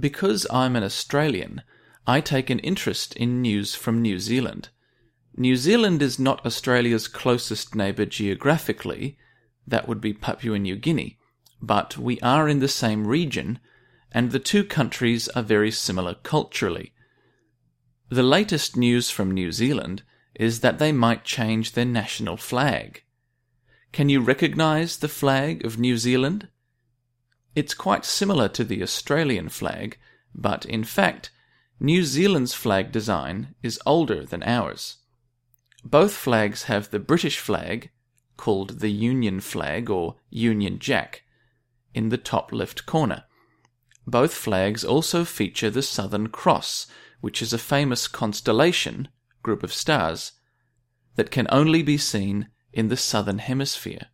Because I'm an Australian, I take an interest in news from New Zealand. New Zealand is not Australia's closest neighbour geographically, that would be Papua New Guinea, but we are in the same region, and the two countries are very similar culturally. The latest news from New Zealand is that they might change their national flag. Can you recognise the flag of New Zealand? It's quite similar to the Australian flag, but in fact, New Zealand's flag design is older than ours. Both flags have the British flag, called the Union flag or Union Jack, in the top left corner. Both flags also feature the Southern Cross, which is a famous constellation, group of stars, that can only be seen in the Southern Hemisphere.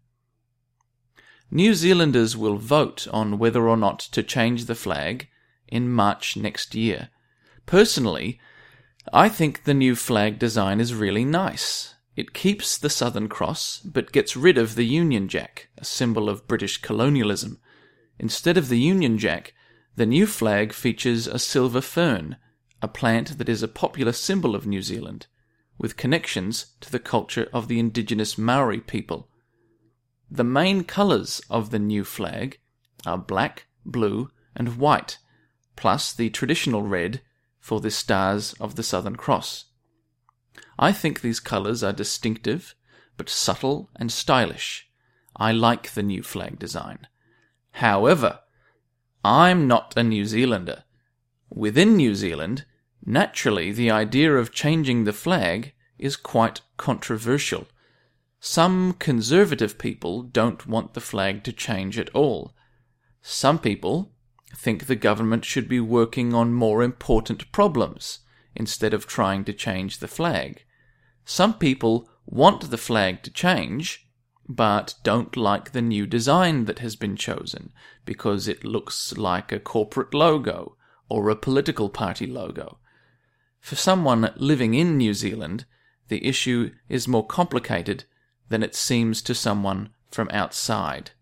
New Zealanders will vote on whether or not to change the flag in March next year. Personally, I think the new flag design is really nice. It keeps the Southern Cross, but gets rid of the Union Jack, a symbol of British colonialism. Instead of the Union Jack, the new flag features a silver fern, a plant that is a popular symbol of New Zealand, with connections to the culture of the indigenous Maori people. The main colours of the new flag are black, blue, and white, plus the traditional red for the stars of the Southern Cross. I think these colours are distinctive, but subtle and stylish. I like the new flag design. However, I'm not a New Zealander. Within New Zealand, naturally the idea of changing the flag is quite controversial. Some conservative people don't want the flag to change at all. Some people think the government should be working on more important problems instead of trying to change the flag. Some people want the flag to change, but don't like the new design that has been chosen because it looks like a corporate logo or a political party logo. For someone living in New Zealand, the issue is more complicated than it seems to someone from outside.